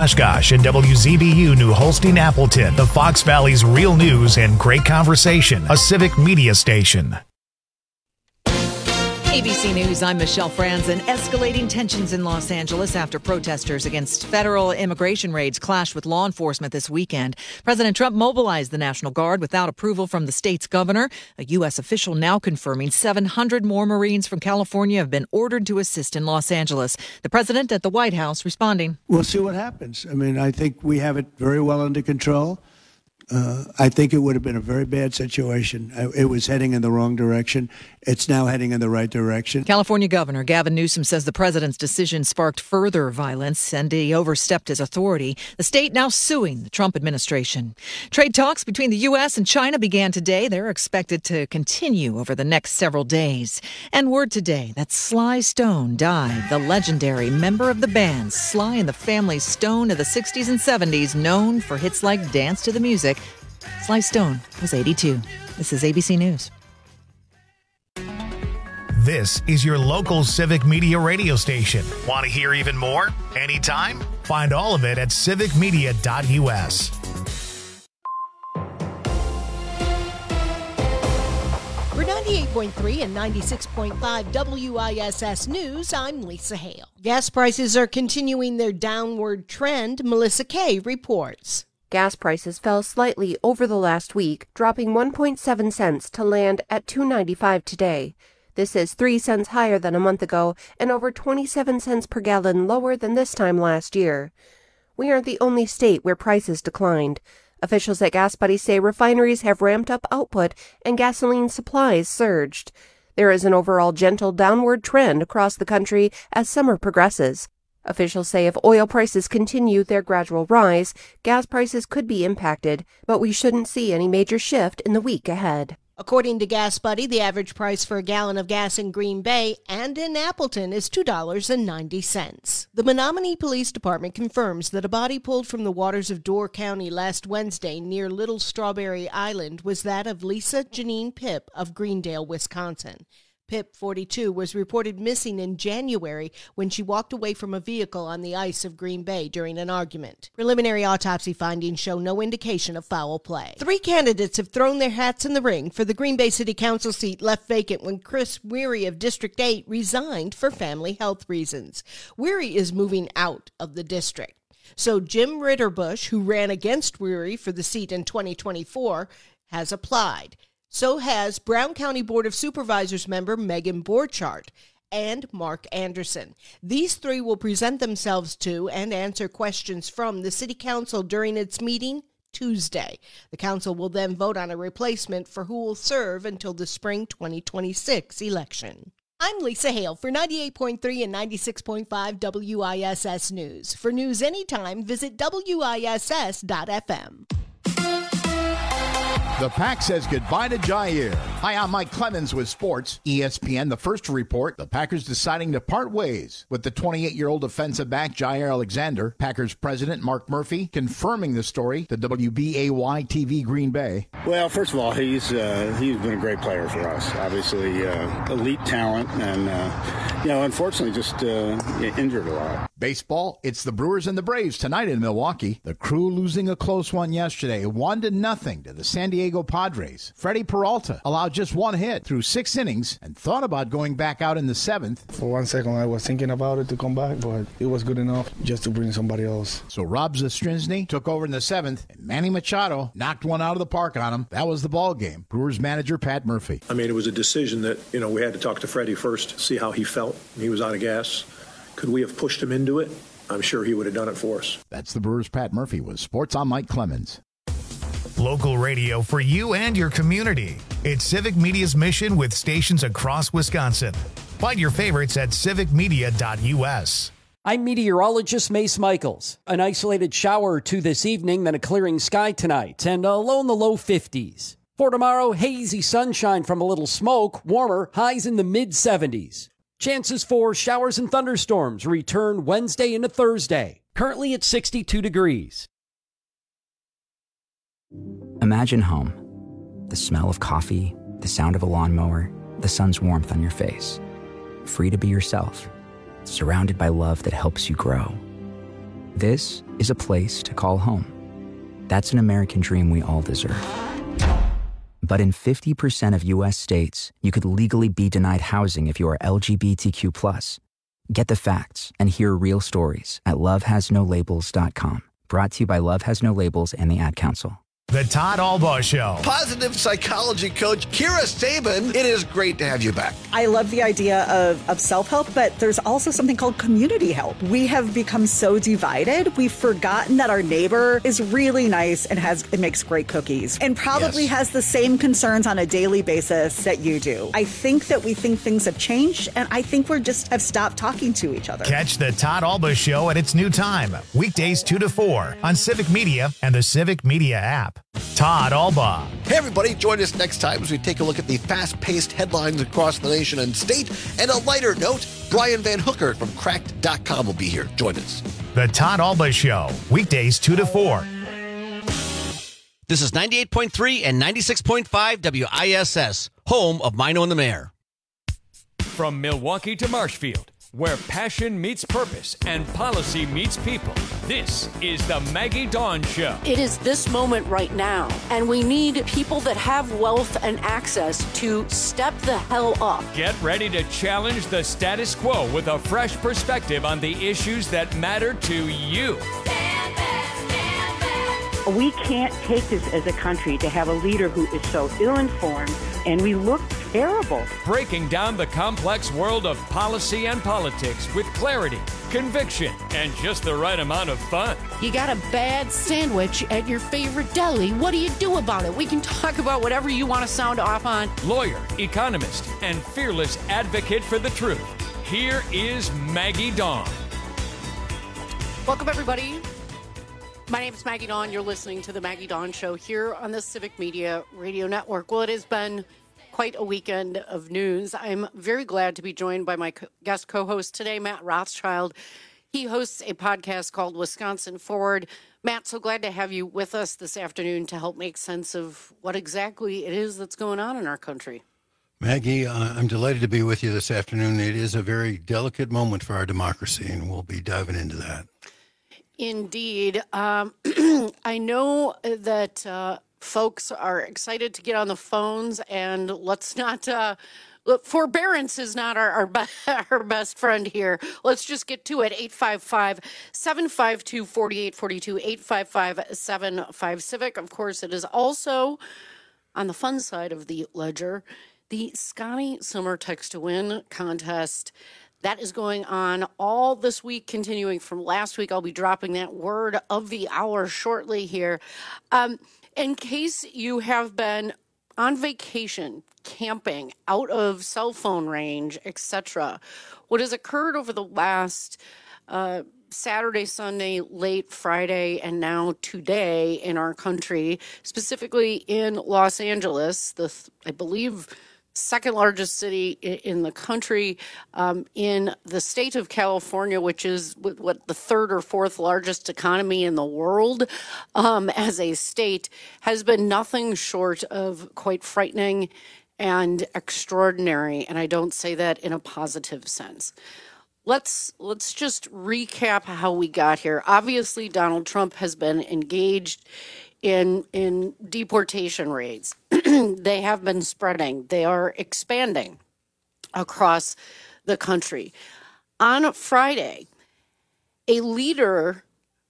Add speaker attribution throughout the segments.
Speaker 1: Oshkosh and WZBU New Holstein Appleton, the Fox Valley's real news and great conversation, a civic media station.
Speaker 2: ABC News, I'm Michelle Franzen. Escalating tensions in Los Angeles after protesters against federal immigration raids clashed with law enforcement this weekend. President Trump mobilized the National Guard without approval from the state's governor. A U.S. official now confirming 700 more Marines from California have been ordered to assist in Los Angeles. The president at the White House responding.
Speaker 3: We'll see what happens. I mean, I think we have it very well under control. I think it would have been a very bad situation. It was heading in the wrong direction. It's now heading in the right direction.
Speaker 2: California Governor Gavin Newsom says the president's decision sparked further violence and he overstepped his authority. The state now suing the Trump administration. Trade talks between the U.S. and China began today. They're expected to continue over the next several days. And word today that Sly Stone died, the legendary member of the band Sly and the Family Stone of the 60s and 70s, known for hits like Dance to the Music. Sly Stone was 82. This is ABC News.
Speaker 1: This is your local civic media radio station. Want to hear even more? Anytime? Find all of it at civicmedia.us.
Speaker 4: For 98.3 and 96.5 WISS News, I'm Lisa Hale. Gas prices are continuing their downward trend. Melissa Kay reports.
Speaker 5: Gas prices fell slightly over the last week, dropping 1.7 cents to land at $2.95 today. This is 3 cents higher than a month ago and over 27 cents per gallon lower than this time last year. We aren't the only state where prices declined. Officials at Gas Buddy say refineries have ramped up output and gasoline supplies surged. There is an overall gentle downward trend across the country as summer progresses. Officials say if oil prices continue their gradual rise, gas prices could be impacted, but we shouldn't see any major shift in the week ahead.
Speaker 4: According to Gas Buddy, the average price for a gallon of gas in Green Bay and in Appleton is $2.90. The Menominee Police Department confirms that a body pulled from the waters of Door County last Wednesday near Little Strawberry Island was that of Lisa Janine Pipp of Greendale, Wisconsin. Pipp, 42, was reported missing in January when she walked away from a vehicle on the ice of Green Bay during an argument. Preliminary autopsy findings show no indication of foul play. 3 candidates have thrown their hats in the ring for the Green Bay City Council seat left vacant when Chris Weary of District 8 resigned for family health reasons. Weary is moving out of the district. So Jim Ritterbush, who ran against Weary for the seat in 2024, has applied. So has Brown County Board of Supervisors member Megan Borchardt and Mark Anderson. These 3 will present themselves to and answer questions from the City Council during its meeting Tuesday. The council will then vote on a replacement for who will serve until the spring 2026 election. I'm Lisa Hale for 98.3 and 96.5 WISS News. For news anytime, visit WISS.FM.
Speaker 6: The Pack says goodbye to Jair. Hi, I'm Mike Clemens with sports. ESPN, the first to report the Packers deciding to part ways with the 28-year-old defensive back Jair Alexander. Packers president Mark Murphy confirming the story to WBAY-TV Green Bay.
Speaker 7: Well, first of all, he's been a great player for us. Obviously, elite talent, and unfortunately, just injured a lot.
Speaker 6: Baseball, it's the Brewers and the Braves tonight in Milwaukee. The Crew losing a close one yesterday, 1-0 to the San Diego Padres. Freddie Peralta allowed just 1 hit through 6 innings and thought about going back out in the 7th.
Speaker 8: For 1 second, I was thinking about it to come back, but it was good enough just to bring somebody else.
Speaker 6: So Rob Zastryzny took over in the 7th, and Manny Machado knocked one out of the park on him. That was the ball game. Brewers manager Pat Murphy.
Speaker 9: I mean, it was a decision that, we had to talk to Freddie first, see how he felt. He was out of gas. Could we have pushed him into it? I'm sure he would have done it for us.
Speaker 6: That's the Brewers' Pat Murphy with Sports. I'm Mike Clemens.
Speaker 1: Local radio for you and your community. It's Civic Media's mission with stations across Wisconsin. Find your favorites at civicmedia.us.
Speaker 10: I'm meteorologist Mace Michaels. An isolated shower or 2 this evening, then a clearing sky tonight, and a low in the low 50s. For tomorrow, hazy sunshine from a little smoke, warmer, highs in the mid-70s. Chances for showers and thunderstorms return Wednesday into Thursday. Currently at 62 degrees.
Speaker 11: Imagine home. The smell of coffee, the sound of a lawnmower, the sun's warmth on your face. Free to be yourself, surrounded by love that helps you grow. This is a place to call home. That's an American dream we all deserve. But in 50% of U.S. states, you could legally be denied housing if you are LGBTQ+. Get the facts and hear real stories at lovehasnolabels.com. Brought to you by Love Has No Labels and the Ad Council.
Speaker 1: The Todd Albaugh Show.
Speaker 12: Positive psychology coach Kira Sabin, it is great to have you back.
Speaker 13: I love the idea of self-help, but there's also something called community help. We have become so divided, we've forgotten that our neighbor is really nice and makes great cookies and probably has the same concerns on a daily basis that you do. I think that we think things have changed, and I think we just have stopped talking to each other.
Speaker 1: Catch the Todd Albaugh Show at its new time, weekdays 2 to 4 on Civic Media and the Civic Media app. Todd Albaugh.
Speaker 12: Hey, everybody, join us next time as we take a look at the fast-paced headlines across the nation and state. And a lighter note, Brian Van Hooker from Cracked.com will be here. Join us.
Speaker 1: The Todd Albaugh Show, weekdays 2 to 4.
Speaker 14: This is 98.3 and 96.5 WISS, home of Mino and the Mayor.
Speaker 15: From Milwaukee to Marshfield, where passion meets purpose and policy meets people. This is the Maggie Dawn Show.
Speaker 16: It is this moment right now, and we need people that have wealth and access to step the hell up.
Speaker 15: Get ready to challenge the status quo with a fresh perspective on the issues that matter to you.
Speaker 17: We can't take this as a country to have a leader who is so ill-informed, and we look terrible.
Speaker 15: Breaking down the complex world of policy and politics with clarity, conviction, and just the right amount of fun.
Speaker 18: You got a bad sandwich at your favorite deli. What do you do about it? We can talk about whatever you want to sound off on.
Speaker 15: Lawyer, economist, and fearless advocate for the truth. Here is Maggie Dawn.
Speaker 16: Welcome, everybody. My name is Maggie Dawn. You're listening to the Maggie Dawn Show here on the Civic Media Radio Network. Well, it has been quite a weekend of news. I'm very glad to be joined by my guest co-host today, Matt Rothschild. He hosts a podcast called Wisconsin Forward. Matt, so glad to have you with us this afternoon to help make sense of what exactly it is that's going on in our country.
Speaker 19: Maggie, I'm delighted to be with you this afternoon. It is a very delicate moment for our democracy, and we'll be diving into that.
Speaker 16: Indeed. I know that folks are excited to get on the phones, and let's not forbearance is not our best friend here. Let's just get to it. 855-752-4842, 855-75-CIVIC. Of course, it is also on the fun side of the ledger, the Scotty Summer Text to Win contest. That is going on all this week, continuing from last week. I'll be dropping that word of the hour shortly here. In case you have been on vacation, camping, out of cell phone range, etc., what has occurred over the last Saturday, Sunday, late Friday, and now today in our country, specifically in Los Angeles, I believe second largest city in the country, in the state of California, which is what the third or fourth largest economy in the world as a state, has been nothing short of quite frightening and extraordinary. And I don't say that in a positive sense. Let's just recap how we got here. Obviously, Donald Trump has been engaged in deportation raids. They have been spreading. They are expanding across the country. On Friday, a leader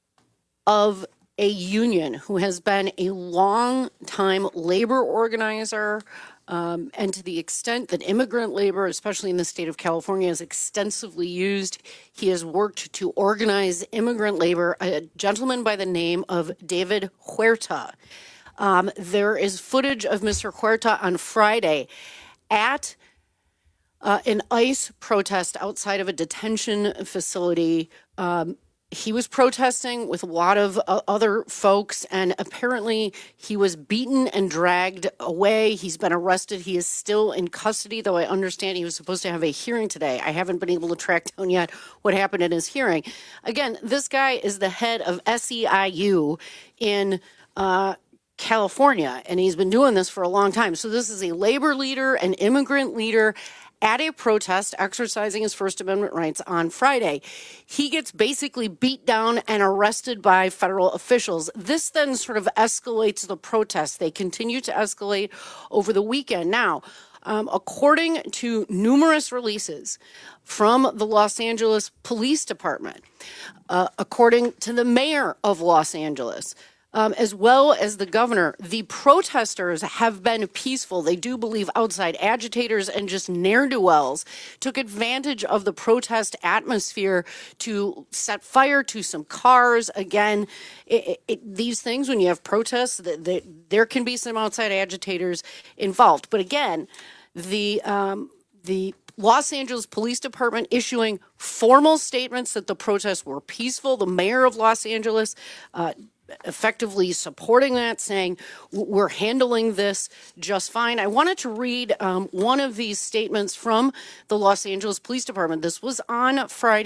Speaker 16: of a union who has been a long-time labor organizer, and to the extent that immigrant labor, especially in the state of California, is extensively used, he has worked to organize immigrant labor, a gentleman by the name of David Huerta. There is footage of Mr. Huerta on Friday at an ICE protest outside of a detention facility. He was protesting with a lot of other folks, and apparently he was beaten and dragged away. He's been arrested. He is still in custody, though I understand he was supposed to have a hearing today. I haven't been able to track down yet what happened in his hearing. Again, this guy is the head of SEIU in California, and he's been doing this for a long time. So this is a labor leader, an immigrant leader, at a protest exercising his First Amendment rights on Friday. He gets basically beat down and arrested by federal officials. This then sort of escalates the protests. They continue to escalate over the weekend. Now, according to numerous releases from the Los Angeles Police Department, according to the mayor of Los Angeles, as well as the governor, the protesters have been peaceful. They do believe outside agitators and just ne'er-do-wells took advantage of the protest atmosphere to set fire to some cars. Again, these things, when you have protests, there can be some outside agitators involved. But again, the Los Angeles Police Department issuing formal statements that the protests were peaceful. The mayor of Los Angeles effectively supporting that, saying we're handling this just fine. I wanted to read one of these statements from the Los Angeles Police Department. This was on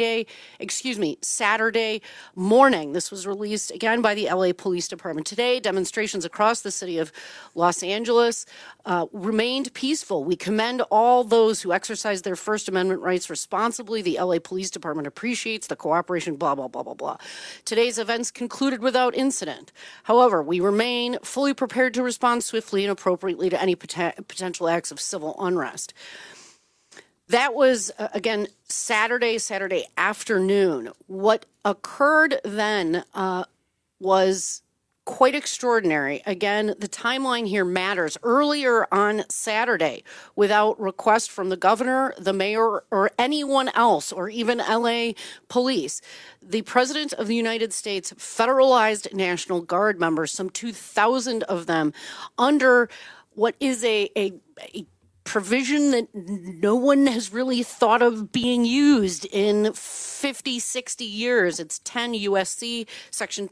Speaker 16: Saturday morning. This was released again by the LA Police Department today. Demonstrations across the city of Los Angeles remained peaceful. We commend all those who exercise their First Amendment rights responsibly. The LA Police Department appreciates the cooperation, blah, blah, blah, blah, blah. Today's events concluded without incident. However, we remain fully prepared to respond swiftly and appropriately to any potential acts of civil unrest. That was, again, Saturday afternoon. What occurred then was quite extraordinary. Again, the timeline here matters. Earlier on Saturday, without request from the governor, the mayor, or anyone else, or even LA police, the President of the United States federalized National Guard members, some 2,000 of them, under what is a provision that no one has really thought of being used in 50, 60 years. It's 10 USC section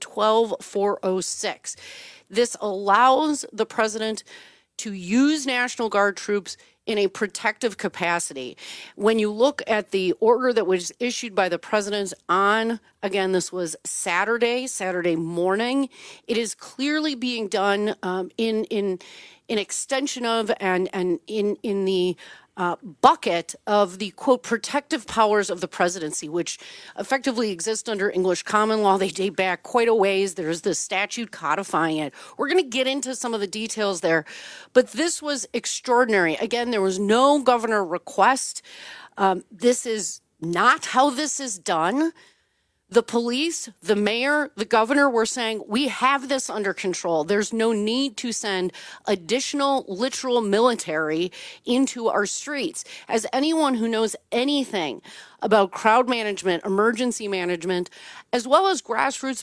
Speaker 16: 12406. This allows the president to use National Guard troops in a protective capacity. When you look at the order that was issued by the president on, again, this was Saturday morning, it is clearly being done in extension of and in the bucket of the, quote, protective powers of the presidency, which effectively exist under English common law. They date back quite a ways. There's the statute codifying it. We're going to get into some of the details there, but this was extraordinary. Again, there was no governor request. This is not how this is done. The police, the mayor, the governor were saying, we have this under control. There's no need to send additional literal military into our streets. As anyone who knows anything about crowd management, emergency management, as well as grassroots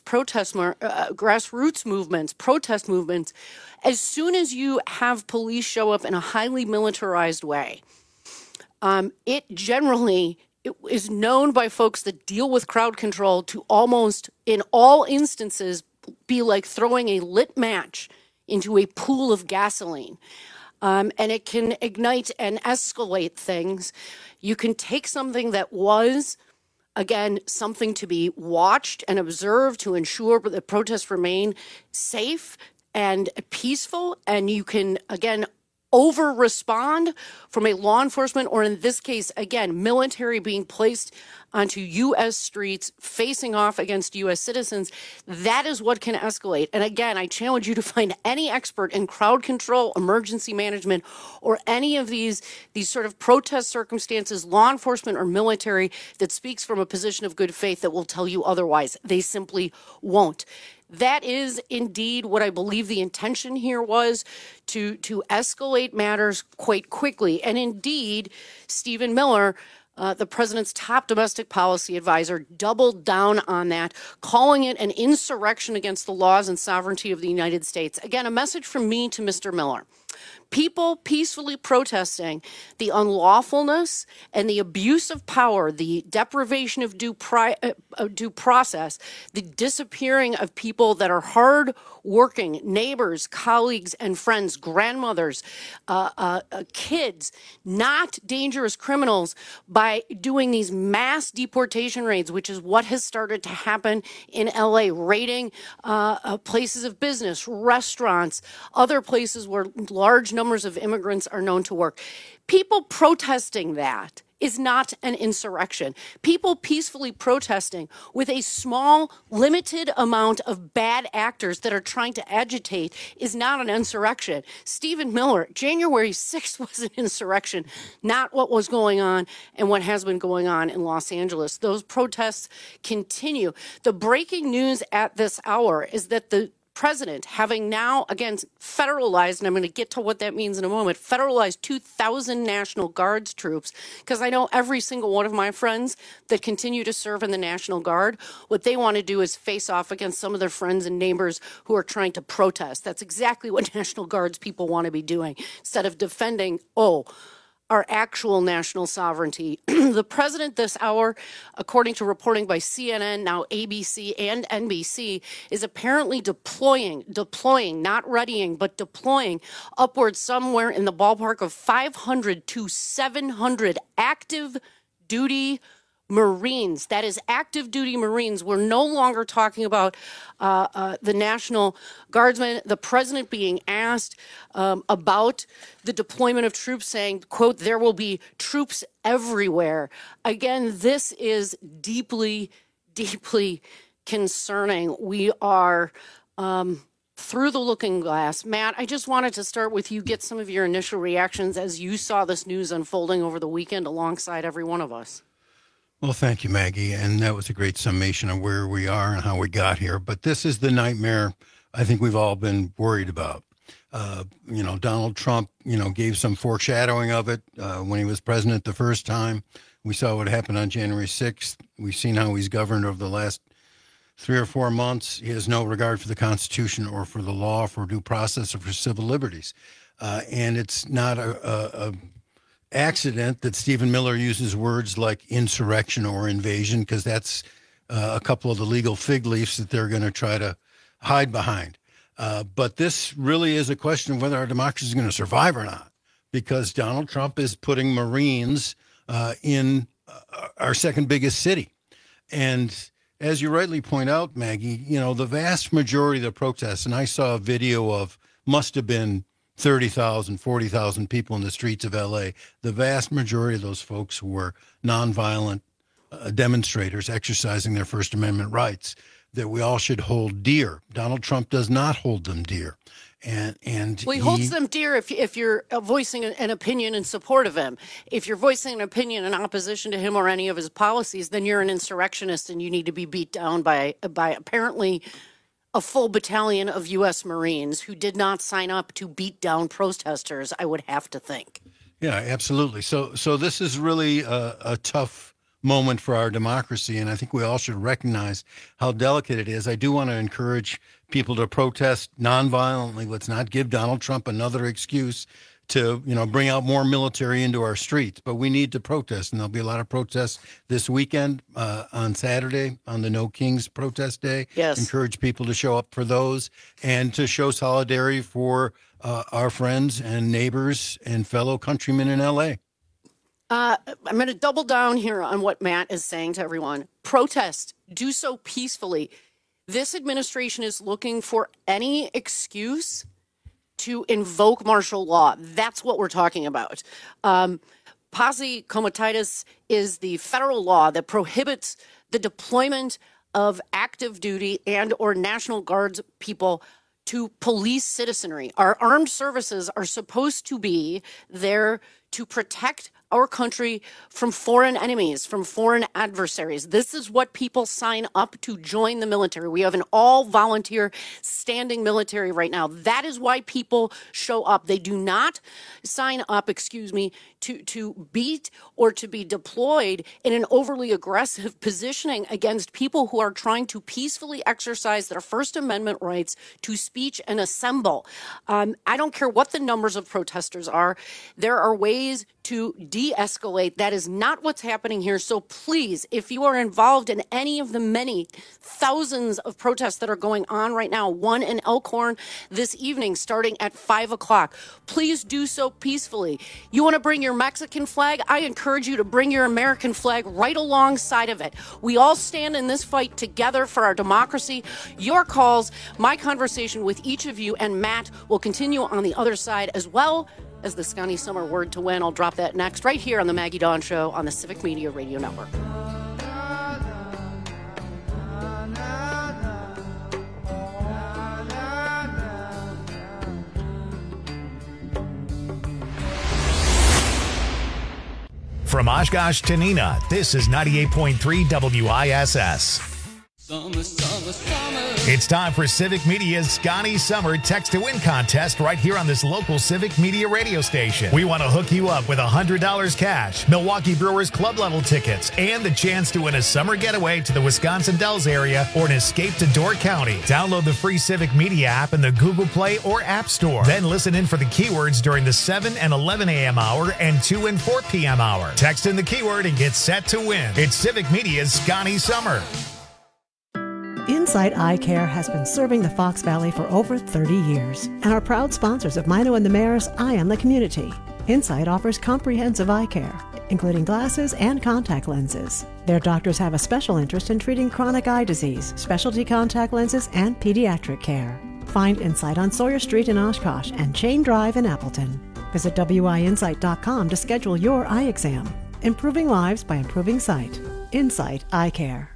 Speaker 16: movements, protest movements, as soon as you have police show up in a highly militarized way, it generally is known by folks that deal with crowd control to almost, in all instances, be like throwing a lit match into a pool of gasoline. And it can ignite and escalate things. You can take something that was, again, something to be watched and observed to ensure that protests remain safe and peaceful, and you can, again, over-respond from a law enforcement, or in this case, again, military being placed onto U.S. streets, facing off against U.S. citizens. That is what can escalate. And again, I challenge you to find any expert in crowd control, emergency management, or any of these sort of protest circumstances, law enforcement or military, that speaks from a position of good faith that will tell you otherwise. They simply won't. That is indeed what I believe the intention here was, to escalate matters quite quickly. And indeed, Stephen Miller, the president's top domestic policy advisor, doubled down on that, calling it an insurrection against the laws and sovereignty of the United States. Again, a message from me to Mr. Miller. People peacefully protesting the unlawfulness and the abuse of power, the deprivation of due process, the disappearing of people that are hard-working neighbors, colleagues, and friends, grandmothers, kids, not dangerous criminals, by by doing these mass deportation raids, which is what has started to happen in LA, raiding places of business, restaurants, other places where large numbers of immigrants are known to work. People protesting that is not an insurrection. People peacefully protesting with a small, limited amount of bad actors that are trying to agitate is not an insurrection. Stephen Miller, January 6th was an insurrection, not what was going on and what has been going on in Los Angeles. Those protests continue. The breaking news at this hour is that the president, having now, again, federalized, and I'm going to get to what that means in a moment, federalized 2,000 National Guards troops, because I know every single one of my friends that continue to serve in the National Guard, what they want to do is face off against some of their friends and neighbors who are trying to protest. That's exactly what National Guards people want to be doing, instead of defending, our actual national sovereignty. The president this hour, according to reporting by CNN, now ABC and NBC, is apparently deploying, not readying, but deploying upwards somewhere in the ballpark of 500 to 700 active duty Marines. That is active duty Marines. We're no longer talking about the National Guardsmen. The president being asked about the deployment of troops, saying, quote, there will be troops everywhere. Again, this is deeply, deeply concerning. We are through the looking glass. Matt, I just wanted to start with you, get some of your initial reactions as you saw this news unfolding over the weekend alongside every one of us.
Speaker 19: Well, thank you, Maggie. And that was a great summation of where we are and how we got here. But this is the nightmare I think we've all been worried about. Donald Trump, gave some foreshadowing of it when he was president the first time. We saw what happened on January 6th. We've seen how he's governed over the last 3 or 4 months. He has no regard for the Constitution or for the law, for due process, or for civil liberties. And it's not a accident that Stephen Miller uses words like insurrection or invasion, because that's a couple of the legal fig leaves that they're going to try to hide behind. But this really is a question of whether our democracy is going to survive or not, because Donald Trump is putting Marines in our second biggest city. And as you rightly point out, Maggie, the vast majority of the protests, and I saw a video of must have been 30,000, 40,000 people in the streets of L.A., the vast majority of those folks who were nonviolent demonstrators exercising their First Amendment rights that we all should hold dear. Donald Trump does not hold them dear. And
Speaker 16: he holds them dear if you're voicing an opinion in support of him. If you're voicing an opinion in opposition to him or any of his policies, then you're an insurrectionist and you need to be beat down by apparently a full battalion of U.S. Marines who did not sign up to beat down protesters, I would have to think.
Speaker 19: Yeah, absolutely. So this is really a tough moment for our democracy, and I think we all should recognize how delicate it is. I do want to encourage people to protest nonviolently. Let's not give Donald Trump another excuse to, bring out more military into our streets. But we need to protest, and there'll be a lot of protests this weekend on Saturday on the No Kings protest day.
Speaker 16: Yes.
Speaker 19: Encourage people to show up for those and to show solidarity for our friends and neighbors and fellow countrymen in L.A.
Speaker 16: I'm going to double down here on what Matt is saying to everyone. Protest. Do so peacefully. This administration is looking for any excuse to invoke martial law. That's what we're talking about. Posse comitatus is the federal law that prohibits the deployment of active duty and or National Guards people to police citizenry. Our armed services are supposed to be there to protect our country from foreign enemies, from foreign adversaries. This is what people sign up to join the military. We have an all-volunteer standing military right now. That is why people show up. They do not sign up, to beat or to be deployed in an overly aggressive positioning against people who are trying to peacefully exercise their First Amendment rights to speech and assemble. I don't care what the numbers of protesters are. There are ways to de-escalate. That is not what's happening here. So please, if you are involved in any of the many thousands of protests that are going on right now, one in Elkhorn this evening starting at 5 o'clock, please do so peacefully. You want to bring your Mexican flag? I encourage you to bring your American flag right alongside of it. We all stand in this fight together for our democracy. Your calls, my conversation with each of you, and Matt will continue on the other side, as well as the Scotty Summer word to win. I'll drop that next right here on the Maggie Dawn Show on the Civic Media Radio Network.
Speaker 1: From Oshkosh to Neenah, this is 98.3 WISS.
Speaker 20: Summer, summer, summer.
Speaker 1: It's time for Civic Media's Scotty Summer Text to Win contest right here on this local Civic Media radio station. We want to hook you up with $100 cash, Milwaukee Brewers club level tickets, and the chance to win a summer getaway to the Wisconsin Dells area or an escape to Door County. Download the free Civic Media app in the Google Play or App Store. Then listen in for the keywords during the 7 and 11 a.m. hour and 2 and 4 p.m. hour. Text in the keyword and get set to win. It's Civic Media's Scotty Summer.
Speaker 21: Insight Eye Care has been serving the Fox Valley for over 30 years and are proud sponsors of Mino and the Mayor's Eye on the Community. Insight offers comprehensive eye care, including glasses and contact lenses. Their doctors have a special interest in treating chronic eye disease, specialty contact lenses, and pediatric care. Find Insight on Sawyer Street in Oshkosh and Chain Drive in Appleton. Visit WIinsight.com to schedule your eye exam. Improving lives by improving sight. Insight Eye Care.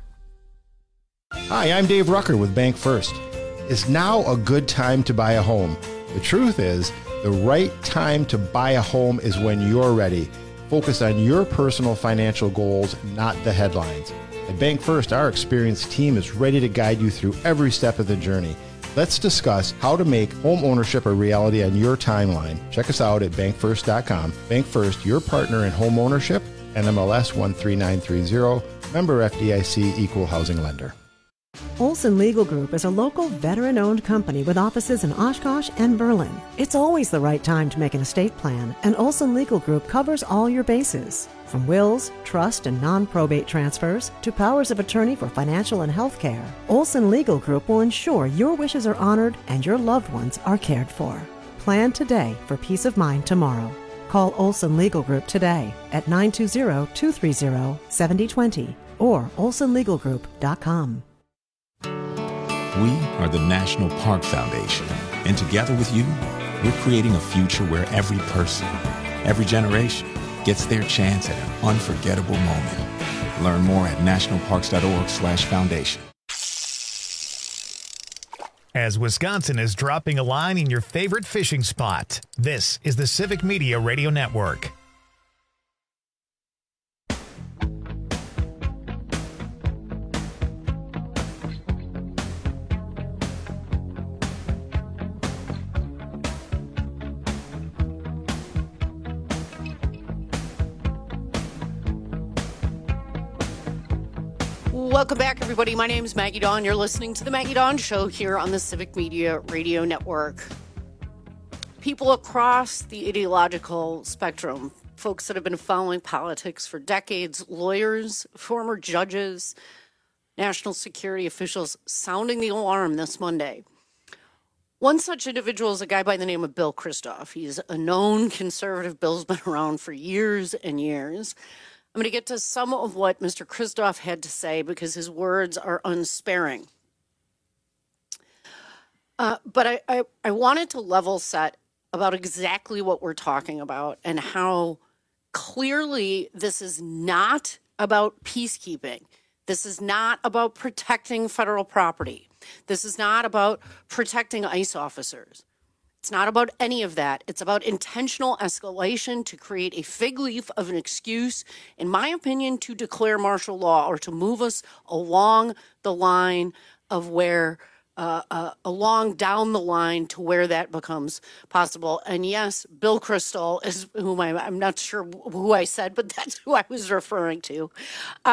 Speaker 22: Hi, I'm Dave Rucker with Bank First. Is now a good time to buy a home? The truth is, the right time to buy a home is when you're ready. Focus on your personal financial goals, not the headlines. At Bank First, our experienced team is ready to guide you through every step of the journey. Let's discuss how to make home ownership a reality on your timeline. Check us out at bankfirst.com. Bank First, your partner in home ownership, NMLS 13930, member FDIC, equal housing lender.
Speaker 21: Olson Legal Group is a local veteran-owned company with offices in Oshkosh and Berlin. It's always the right time to make an estate plan, and Olson Legal Group covers all your bases. From wills, trust, and non-probate transfers to powers of attorney for financial and health care, Olson Legal Group will ensure your wishes are honored and your loved ones are cared for. Plan today for peace of mind tomorrow. Call Olson Legal Group today at 920-230-7020 or olsonlegalgroup.com.
Speaker 23: We are the National Park Foundation, and together with you, we're creating a future where every person, every generation, gets their chance at an unforgettable moment. Learn more at nationalparks.org/foundation.
Speaker 1: As Wisconsin is dropping a line in your favorite fishing spot, this is the Civic Media Radio Network.
Speaker 16: Welcome back, everybody. My name is Maggie Dawn. You're listening to the Maggie Dawn Show here on the Civic Media Radio Network. People across the ideological spectrum, folks that have been following politics for decades, lawyers, former judges, national security officials, sounding the alarm this Monday. One such individual is a guy by the name of Bill Christoff. He's a known conservative. Bill's been around for years and years. I'm going to get to some of what Mr. Christoff had to say because his words are unsparing. But I wanted to level set about exactly what we're talking about and how clearly this is not about peacekeeping. This is not about protecting federal property. This is not about protecting ICE officers. It's not about any of that. It's about intentional escalation to create a fig leaf of an excuse, in my opinion, to declare martial law or to move us along the line of where, along down the line to where that becomes possible. And yes, Bill Kristol is whom I'm not sure who I said, but that's who I was referring to.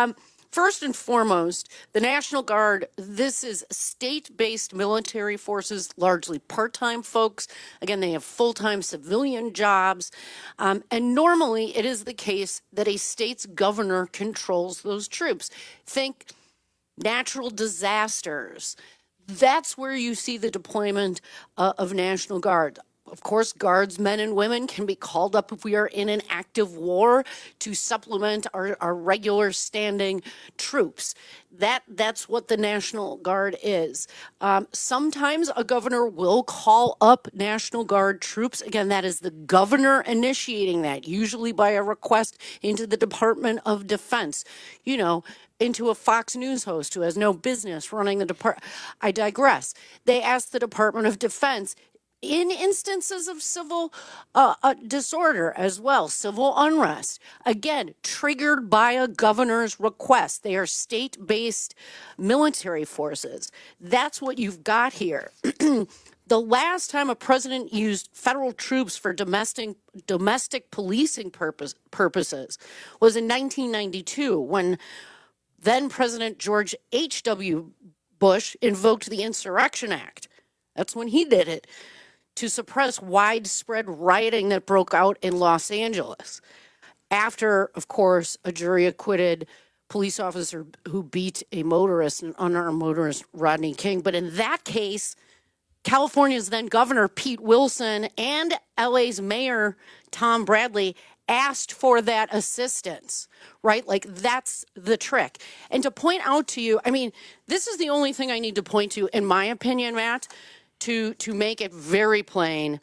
Speaker 16: First and foremost, the National Guard, this is state-based military forces, largely part-time folks. Again, they have full-time civilian jobs. And normally it is the case that a state's governor controls those troops. Think natural disasters. That's where you see the deployment of National Guard. Of course, Guards, men and women, can be called up if we are in an active war to supplement our regular standing troops. That's what the National Guard is. Sometimes a governor will call up National Guard troops. Again, that is the governor initiating that, usually by a request into the Department of Defense. You know, into a Fox News host who has no business running the department. I digress. They ask the Department of Defense in instances of civil disorder as well, civil unrest, again, triggered by a governor's request. They are state-based military forces. That's what you've got here. The last time a president used federal troops for domestic policing purposes was in 1992, when then President George H.W. Bush invoked the Insurrection Act. That's when he did it, to suppress widespread rioting that broke out in Los Angeles. After, of course, a jury acquitted police officer who beat a motorist, an unarmed motorist, Rodney King. But in that case, California's then governor, Pete Wilson, and LA's mayor, Tom Bradley, asked for that assistance, right? Like, that's the trick. And to point out to you, I mean, this is the only thing I need to point to, in my opinion, Matt, to make it very plain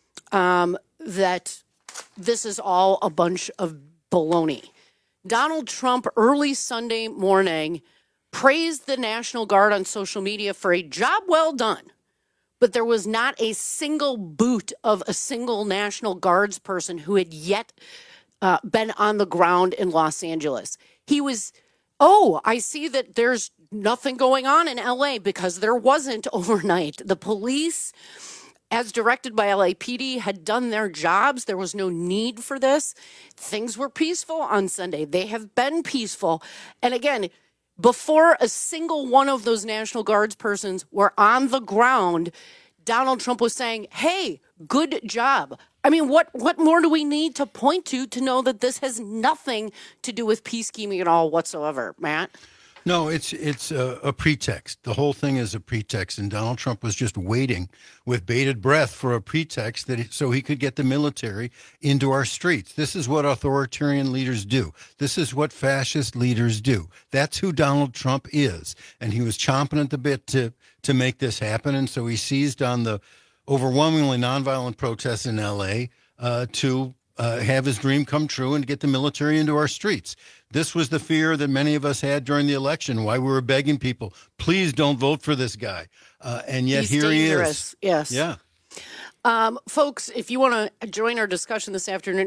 Speaker 16: that this is all a bunch of baloney. Donald Trump, early Sunday morning, praised the National Guard on social media for a job well done. But there was not a single boot of a single National Guards person who had yet been on the ground in Los Angeles. He was, I see that there's nothing going on in LA, because there wasn't overnight. The police, as directed by LAPD, had done their jobs. There was no need for this. Things were peaceful on Sunday. They have been peaceful. And again, before a single one of those National Guards persons were on the ground, Donald Trump was saying, hey, good job. I mean, what more do we need to point to know that this has nothing to do with peacekeeping at all whatsoever, Matt?
Speaker 19: No, it's a pretext. The whole thing is a pretext, and Donald Trump was just waiting with bated breath for a pretext so he could get the military into our streets. This is what authoritarian leaders do. This is what fascist leaders do. That's who Donald Trump is, and he was chomping at the bit to make this happen, and so he seized on the overwhelmingly nonviolent protests in L.A. To have his dream come true and get the military into our streets. This was the fear that many of us had during the election, why we were begging people, please don't vote for this guy. And yet
Speaker 16: He's
Speaker 19: here
Speaker 16: dangerous.
Speaker 19: He is.
Speaker 16: Yes.
Speaker 19: Yeah.
Speaker 16: Folks, if you want to join our discussion this afternoon,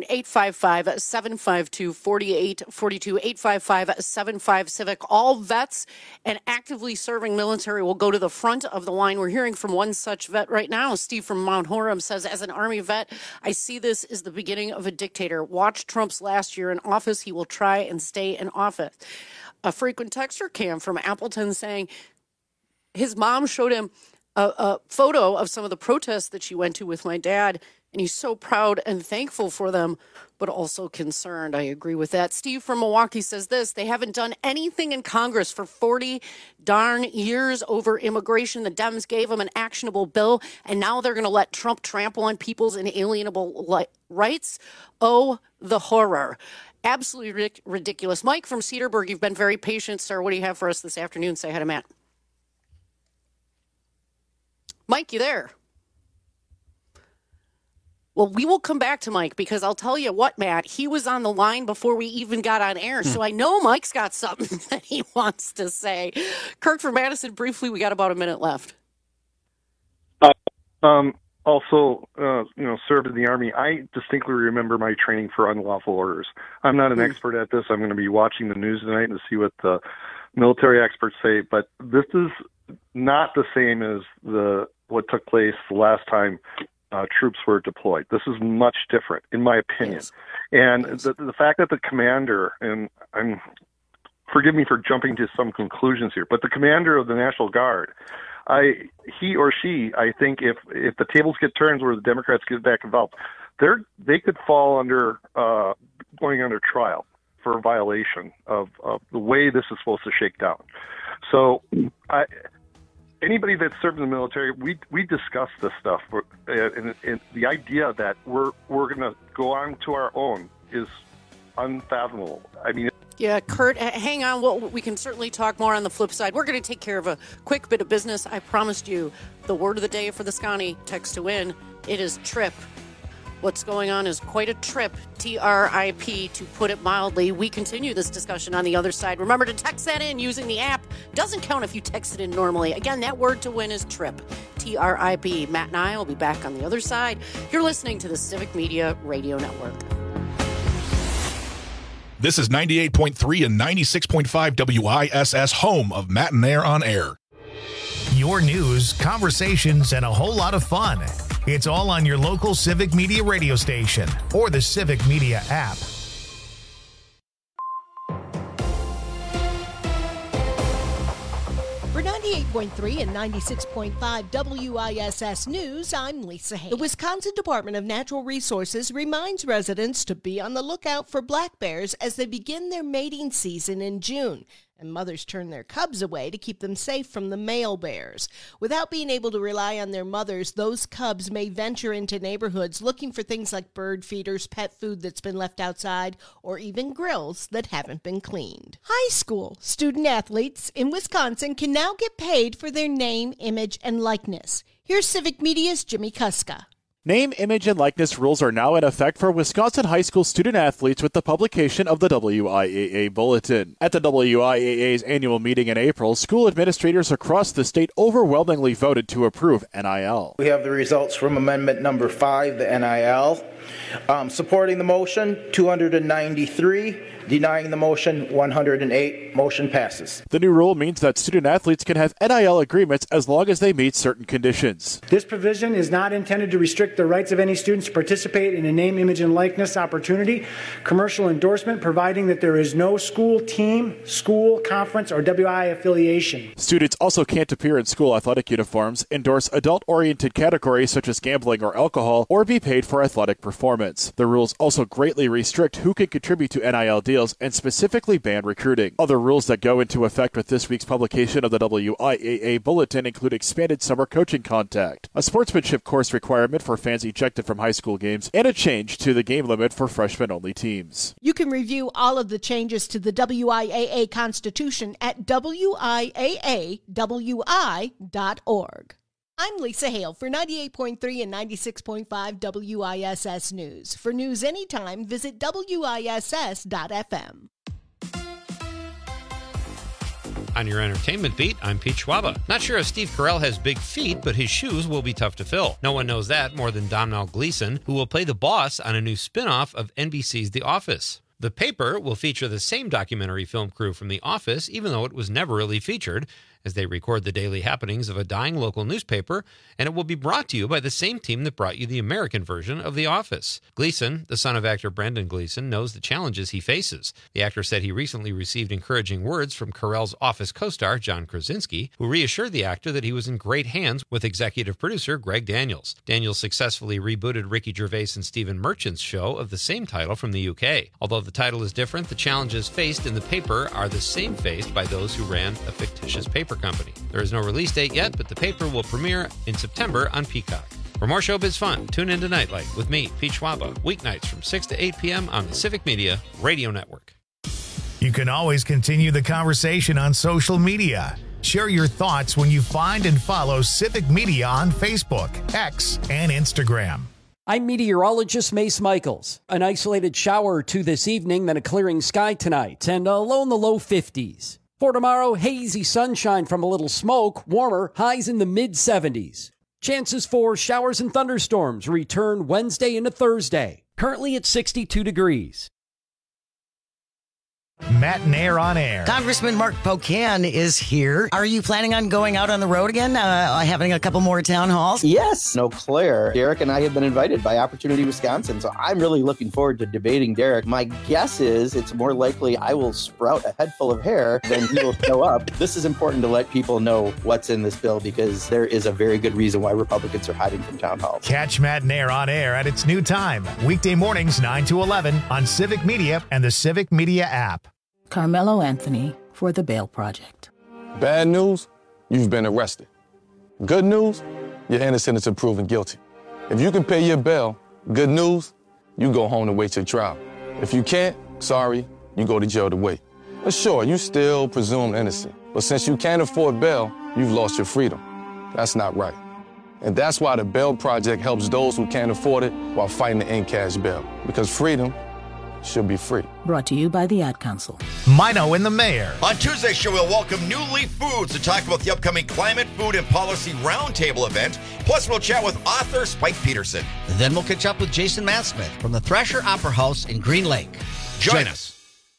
Speaker 16: 855-752-4842, 855-75-CIVIC. All vets and actively serving military will go to the front of the line. We're hearing from one such vet right now. Steve from Mount Horeb says, as an Army vet, I see this as the beginning of a dictator. Watch Trump's last year in office. He will try and stay in office. A frequent texter, Cam from Appleton, saying his mom showed him a photo of some of the protests that she went to with my dad, and he's so proud and thankful for them, but also concerned. I agree with that. Steve from Milwaukee says this: they haven't done anything in Congress for 40 darn years over immigration. The Dems gave them an actionable bill, and now they're going to let Trump trample on people's inalienable rights. Oh, the horror. Absolutely ridiculous. Mike from Cedarburg, you've been very patient, sir. What do you have for us this afternoon? Say hi to Matt. Mike, you there? Well, we will come back to Mike, because I'll tell you what, Matt, he was on the line before we even got on air. So I know Mike's got something that he wants to say. Kirk from Madison, briefly, we got about a minute left.
Speaker 2: Also, served in the Army. I distinctly remember my training for unlawful orders. I'm not an expert at this. I'm going to be watching the news tonight to see what the military experts say, but this is not the same as what took place the last time troops were deployed. This is much different, in my opinion. Yes. And the fact that the commander, and I'm forgive me for jumping to some conclusions here, but the commander of the National Guard, he or she, I think if the tables get turned where the Democrats get back involved, they could fall under going under trial for a violation of the way this is supposed to shake down. So anybody that's served in the military, we discuss this stuff, and the idea that we're going to go on to our own is unfathomable. I mean,
Speaker 16: yeah, Kurt, hang on. We can certainly talk more on the flip side. We're going to take care of a quick bit of business. I promised you the word of the day for the Scotty text to win. It is trip. What's going on is quite a trip, TRIP, to put it mildly. We continue this discussion on the other side. Remember to text that in using the app. Doesn't count if you text it in normally. Again, that word to win is trip, TRIP. Matt and I will be back on the other side. You're listening to the Civic Media Radio Network.
Speaker 3: This is 98.3 and 96.5 WISS, home of Matt and Air on Air.
Speaker 1: Your news, conversations, and a whole lot of fun. It's all on your local Civic Media radio station or the Civic Media app.
Speaker 4: For 98.3 and 96.5 WISS News, I'm Lisa Hay. The Wisconsin Department of Natural Resources reminds residents to be on the lookout for black bears as they begin their mating season in June, and mothers turn their cubs away to keep them safe from the male bears. Without being able to rely on their mothers, those cubs may venture into neighborhoods looking for things like bird feeders, pet food that's been left outside, or even grills that haven't been cleaned. High school student-athletes in Wisconsin can now get paid for their name, image, and likeness. Here's Civic Media's Jimmy Kuska.
Speaker 5: Name, image, and likeness rules are now in effect for Wisconsin high school student-athletes with the publication of the WIAA Bulletin. At the WIAA's annual meeting in April, school administrators across the state overwhelmingly voted to approve NIL.
Speaker 24: We have the results from Amendment Number 5, the NIL. Supporting the motion, 293. Denying the motion, 108. Motion passes.
Speaker 5: The new rule means that student-athletes can have NIL agreements as long as they meet certain conditions.
Speaker 25: This provision is not intended to restrict the rights of any students to participate in a name, image, and likeness opportunity, commercial endorsement, providing that there is no school team, school, conference, or WI affiliation.
Speaker 5: Students also can't appear in school athletic uniforms, endorse adult-oriented categories such as gambling or alcohol, or be paid for athletic performance. The rules also greatly restrict who can contribute to NIL deals and specifically ban recruiting. Other rules that go into effect with this week's publication of the WIAA Bulletin include expanded summer coaching contact, a sportsmanship course requirement for fans ejected from high school games, and a change to the game limit for freshman-only teams.
Speaker 4: You can review all of the changes to the WIAA Constitution at WIAAWI.org. I'm Lisa Hale for 98.3 and 96.5 WISS News. For news anytime, visit WISS.FM.
Speaker 26: On your entertainment beat, I'm Pete Schwaba. Not sure if Steve Carell has big feet, but his shoes will be tough to fill. No one knows that more than Domhnall Gleeson, who will play the boss on a new spin-off of NBC's The Office. The Paper will feature the same documentary film crew from The Office, even though it was never really featured, as they record the daily happenings of a dying local newspaper, and it will be brought to you by the same team that brought you the American version of The Office. Gleeson, the son of actor Brendan Gleeson, knows the challenges he faces. The actor said he recently received encouraging words from Carell's Office co-star John Krasinski, who reassured the actor that he was in great hands with executive producer Greg Daniels. Daniels successfully rebooted Ricky Gervais and Stephen Merchant's show of the same title from the UK. Although the title is different, the challenges faced in The Paper are the same faced by those who ran a fictitious paper company. There is no release date yet, but The Paper will premiere in September on Peacock. For more showbiz fun, tune in to Nightlight with me, Pete Schwaba, weeknights from 6 to 8 p.m. on the Civic Media Radio Network.
Speaker 1: You can always continue the conversation on social media. Share your thoughts when you find and follow Civic Media on Facebook, X, and Instagram.
Speaker 10: I'm meteorologist Mace Michaels. An isolated shower or two this evening, then a clearing sky tonight, and a low in the low 50s. For tomorrow, hazy sunshine from a little smoke, warmer, highs in the mid-70s. Chances for showers and thunderstorms return Wednesday into Thursday. Currently at 62 degrees.
Speaker 1: Matt and Air on Air.
Speaker 6: Congressman Mark Pocan is here. Are you planning on going out on the road again, having a couple more town halls?
Speaker 24: Yes. Eau Claire. Derek and I have been invited by Opportunity Wisconsin, so I'm really looking forward to debating Derek. My guess is it's more likely I will sprout a head full of hair than he will show up. This is important to let people know what's in this bill because there is a very good reason why Republicans are hiding from town halls.
Speaker 1: Catch Matt and Air on Air at its new time, weekday mornings 9 to 11 on Civic Media and the Civic Media app.
Speaker 7: Carmelo Anthony for the Bail Project.
Speaker 8: Bad news, you've been arrested. Good news, you're innocent until proven guilty. If you can pay your bail, good news, you go home to wait your trial. If you can't, sorry, you go to jail to wait. But sure, you still presumed innocent. But since you can't afford bail, you've lost your freedom. That's not right. And that's why the Bail Project helps those who can't afford it while fighting to end cash bail. Because freedom should be free.
Speaker 7: Brought to you by the Ad Council.
Speaker 1: Mino and the Mayor.
Speaker 9: On Tuesday's show, we'll welcome New Leaf Foods to talk about the upcoming Climate, Food, and Policy Roundtable event. Plus, we'll chat with author Spike Peterson.
Speaker 14: Then we'll catch up with Jason Matsmith from the Thrasher Opera House in Green Lake.
Speaker 9: Join us.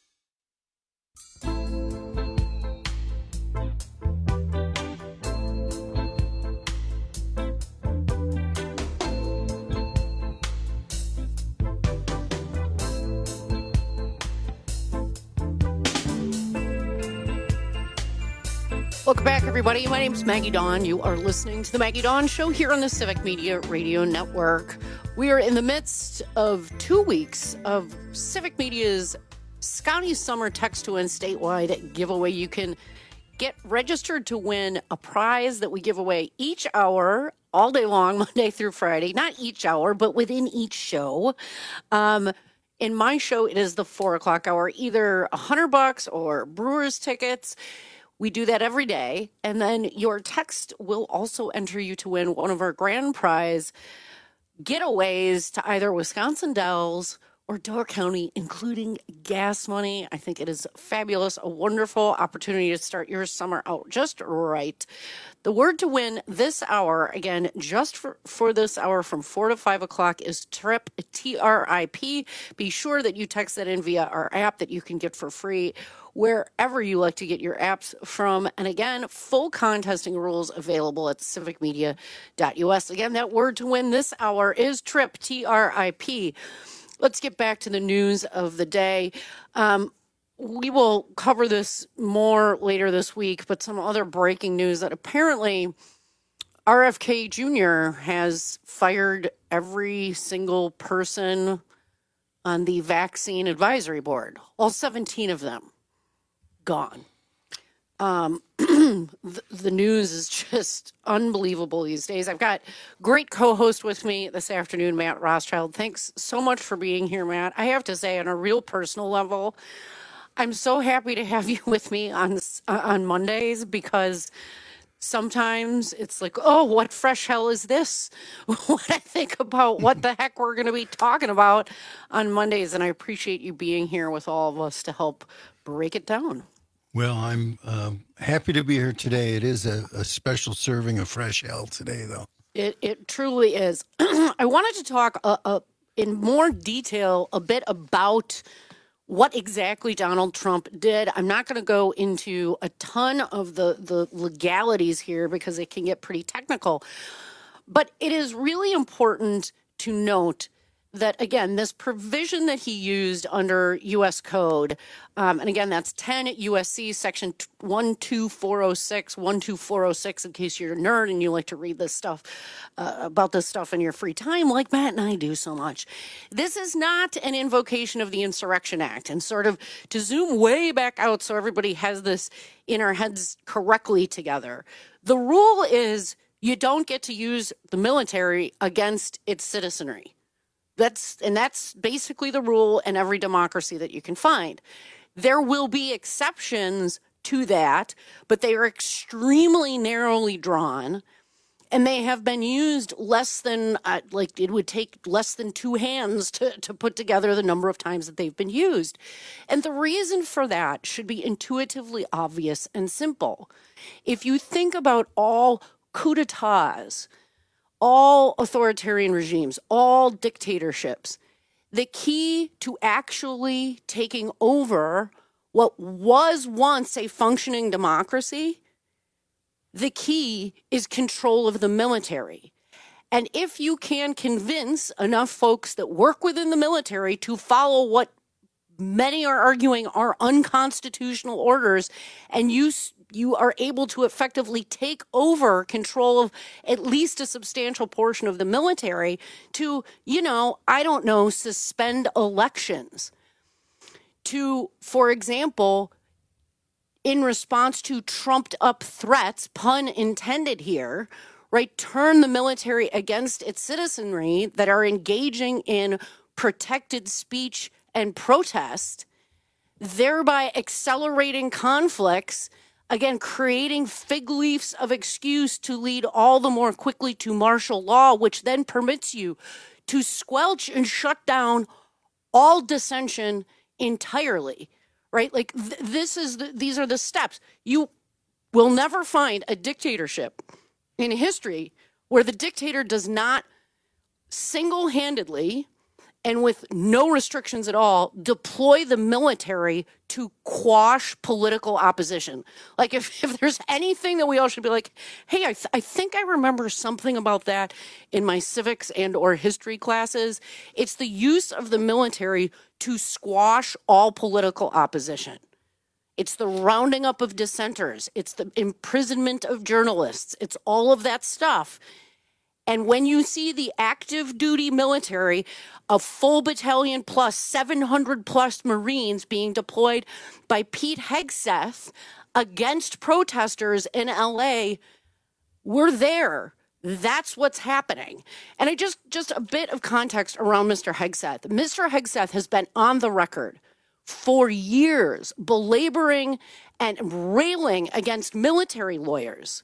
Speaker 16: Welcome back, everybody. My name is Maggie Dawn. You are listening to The Maggie Dawn Show here on the Civic Media Radio Network. We are in the midst of 2 weeks of Civic Media's Scotty Summer Text to Win statewide giveaway. You can get registered to win a prize that we give away each hour, all day long, Monday through Friday. Not each hour, but within each show. In my show, it is the 4 o'clock hour, either $100 or Brewers tickets. We do that every day, and then your text will also enter you to win one of our grand prize getaways to either Wisconsin Dells or Door County, including gas money. I think it is fabulous, a wonderful opportunity to start your summer out just right. The word to win this hour, again, just for this hour from 4 to 5 o'clock, is TRIP, T-R-I-P. Be sure that you text that in via our app that you can get for free wherever you like to get your apps from. And again, full contesting rules available at civicmedia.us. Again, that word to win this hour is TRIP, T-R-I-P. Let's get back to the news of the day. We will cover this more later this week, but some other breaking news that apparently RFK Jr. has fired every single person on the vaccine advisory board, all 17 of them. Gone. The news is just unbelievable these days. I've got great co-host with me this afternoon, Matt Rothschild. Thanks so much for being here, Matt. I have to say, on a real personal level, I'm so happy to have you with me on Mondays because sometimes it's like, oh, what fresh hell is this? When I think about what the heck we're going to be talking about on Mondays, and I appreciate you being here with all of us to help break it down.
Speaker 19: Well, I'm happy to be here today. It is a special serving of fresh hell today, though.
Speaker 16: It truly is. I wanted to talk in more detail a bit about what exactly Donald Trump did. I'm not going to go into a ton of the legalities here because it can get pretty technical. But it is really important to note that, again, this provision that he used under U.S. Code, and again, that's 10 U.S.C. Section 12406, 12406, in case you're a nerd and you like to read this stuff, about this stuff in your free time, like Matt and I do so much. This is not an invocation of the Insurrection Act. And sort of to zoom way back out so everybody has this in our heads correctly together, the rule is you don't get to use the military against its citizenry. That's basically the rule in every democracy that you can find. There will be exceptions to that, but they are extremely narrowly drawn, and they have been used less than, it would take less than two hands to put together the number of times that they've been used. And the reason for that should be intuitively obvious and simple. If you think about all coups d'etats, all authoritarian regimes, all dictatorships, the key to actually taking over what was once a functioning democracy, the key is control of the military. And if you can convince enough folks that work within the military to follow what many are arguing are unconstitutional orders, and you are able to effectively take over control of at least a substantial portion of the military to, suspend elections. To, for example, in response to trumped up threats, pun intended here, right, turn the military against its citizenry that are engaging in protected speech and protest, thereby accelerating conflicts, again, creating fig leaves of excuse to lead all the more quickly to martial law, which then permits you to squelch and shut down all dissension entirely, right? Like these are the steps. You will never find a dictatorship in history where the dictator does not single-handedly and with no restrictions at all, deploy the military to quash political opposition. Like if there's anything that we all should be like, hey, I think I remember something about that in my civics and or history classes, it's the use of the military to squash all political opposition. It's the rounding up of dissenters. It's the imprisonment of journalists. It's all of that stuff. And when you see the active duty military, a full battalion plus 700 plus Marines being deployed by Pete Hegseth against protesters in LA, we're there. That's what's happening. And I just a bit of context around Mr. Hegseth. Mr. Hegseth has been on the record for years belaboring and railing against military lawyers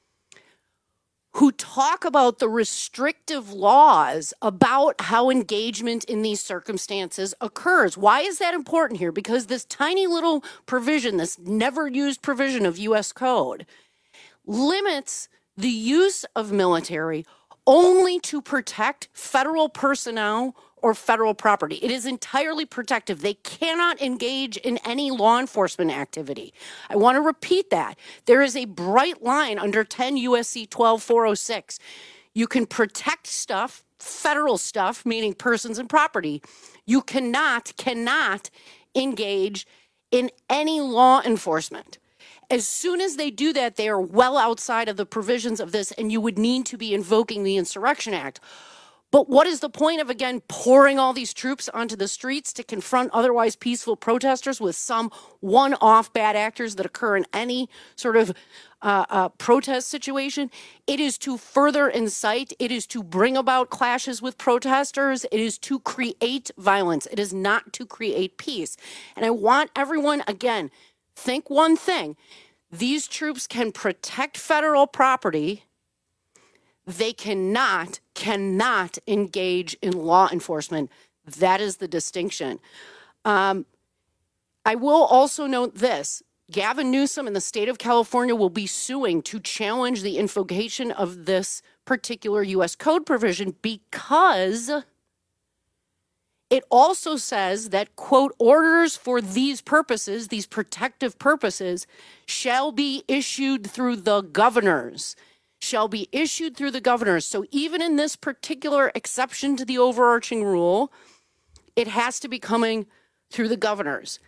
Speaker 16: who talk about the restrictive laws about how engagement in these circumstances occurs. Why is that important here? Because this tiny little provision, this never used provision of U.S. Code, limits the use of military only to protect federal personnel or federal property. It is entirely protective. They cannot engage in any law enforcement activity. I want to repeat that. There is a bright line under 10 U.S.C. 12406. You can protect stuff, federal stuff, meaning persons and property. You cannot engage in any law enforcement. As soon as they do that, they are well outside of the provisions of this, and you would need to be invoking the Insurrection Act. But what is the point of, again, pouring all these troops onto the streets to confront otherwise peaceful protesters with some one-off bad actors that occur in any sort of protest situation? It is to further incite. It is to bring about clashes with protesters. It is to create violence. It is not to create peace. And I want everyone, again, think one thing. These troops can protect federal property. They cannot engage in law enforcement. That is the distinction. I will also note this. Gavin Newsom in the state of California will be suing to challenge the invocation of this particular U.S. Code provision because it also says that, quote, orders for these purposes, these protective purposes, shall be issued through the governors. Shall be issued through the governors. So even in this particular exception to the overarching rule, it has to be coming through the governors.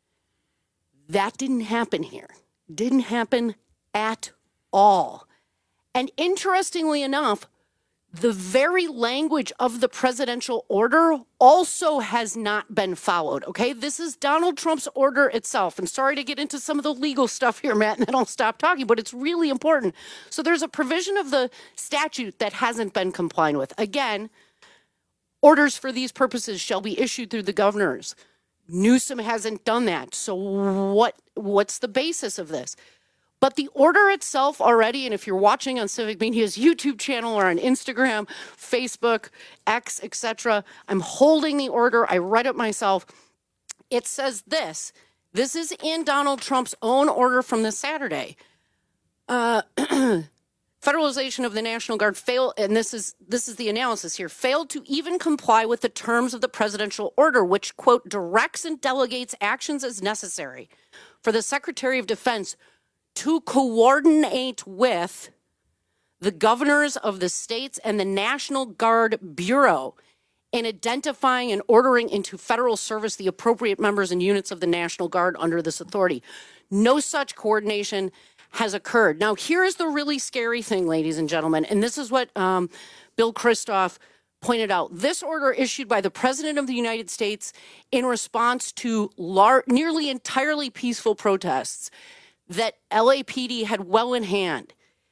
Speaker 16: That didn't happen here. Didn't happen at all. And interestingly enough, the very language of the presidential order also has not been followed, okay? This is Donald Trump's order itself. And sorry to get into some of the legal stuff here, Matt, and then I'll stop talking, but it's really important. So there's a provision of the statute that hasn't been complied with. Again, orders for these purposes shall be issued through the governors. Newsom hasn't done that. So what's the basis of this? But the order itself already, and if you're watching on Civic Media's YouTube channel or on Instagram, Facebook, X, etc., I'm holding the order. I read it myself. It says this. This is in Donald Trump's own order from this Saturday. Federalization of the National Guard failed, and this is the analysis here, failed to even comply with the terms of the presidential order, which, quote, directs and delegates actions as necessary for the Secretary of Defense to coordinate with the governors of the states and the National Guard Bureau in identifying and ordering into federal service the appropriate members and units of the National Guard under this authority. No such coordination has occurred. Now, here's the really scary thing, ladies and gentlemen, and this is what Bill Christoff pointed out. This order issued by the President of the United States in response to nearly entirely peaceful protests that LAPD had well in hand.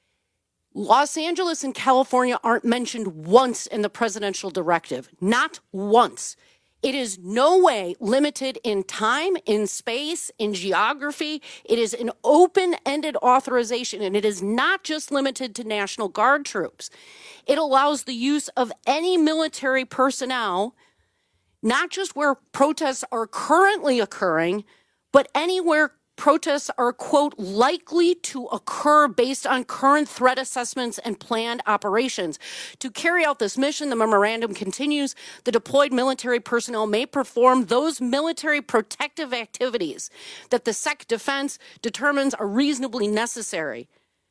Speaker 16: Los Angeles and California aren't mentioned once in the presidential directive, not once. It is no way limited in time, in space, in geography. It is an open-ended authorization, and it is not just limited to National Guard troops. It allows the use of any military personnel, not just where protests are currently occurring, but anywhere protests are, quote, likely to occur based on current threat assessments and planned operations. To carry out this mission, the memorandum continues, the deployed military personnel may perform those military protective activities that the Sec Defense determines are reasonably necessary.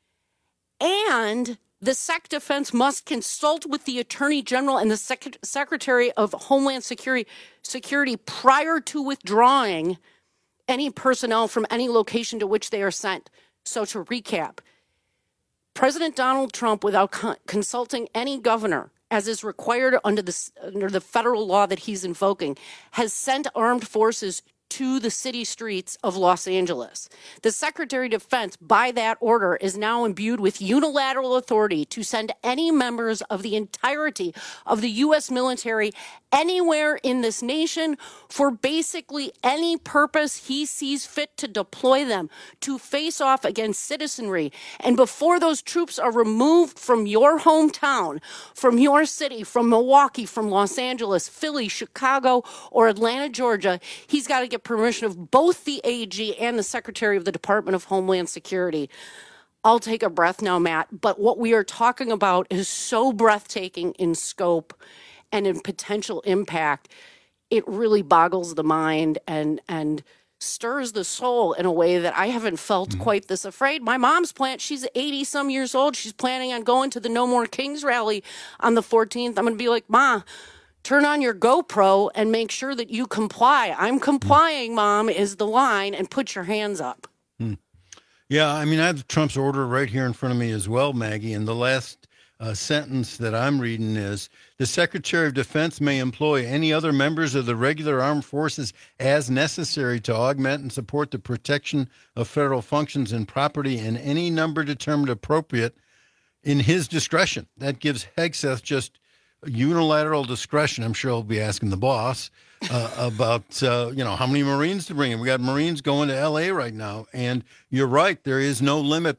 Speaker 16: And the Sec Defense must consult with the Attorney General and the Secretary of Homeland Security prior to withdrawing any personnel from any location to which they are sent. So to recap, President Donald Trump, without consulting any governor, as is required under the federal law that he's invoking, has sent armed forces to the city streets of Los Angeles. The Secretary of Defense, by that order, is now imbued with unilateral authority to send any members of the entirety of the U.S. military anywhere in this nation for basically any purpose he sees fit to deploy them to face off against citizenry. And before those troops are removed from your hometown, from your city, from Milwaukee, from Los Angeles, Philly, Chicago, or Atlanta, Georgia, he's got to get permission of both the AG and the Secretary of the Department of Homeland Security. I'll take a breath now, Matt, but what we are talking about is so breathtaking in scope and in potential impact. It really boggles the mind and stirs the soul in a way that I haven't felt quite this afraid. My mom's she's 80 some years old. She's planning on going to the No More Kings rally on the 14th. I'm going to be like, Ma, turn on your GoPro and make sure that you comply. I'm complying, Mom, is the line, and put your hands up.
Speaker 19: Yeah, I mean, I have Trump's order right here in front of me as well, Maggie, and the last sentence that I'm reading is, the Secretary of Defense may employ any other members of the regular armed forces as necessary to augment and support the protection of federal functions and property in any number determined appropriate in his discretion. That gives Hegseth just unilateral discretion. I'm sure he'll be asking the boss about, how many Marines to bring in. We got Marines going to L.A. right now. And you're right, there is no limit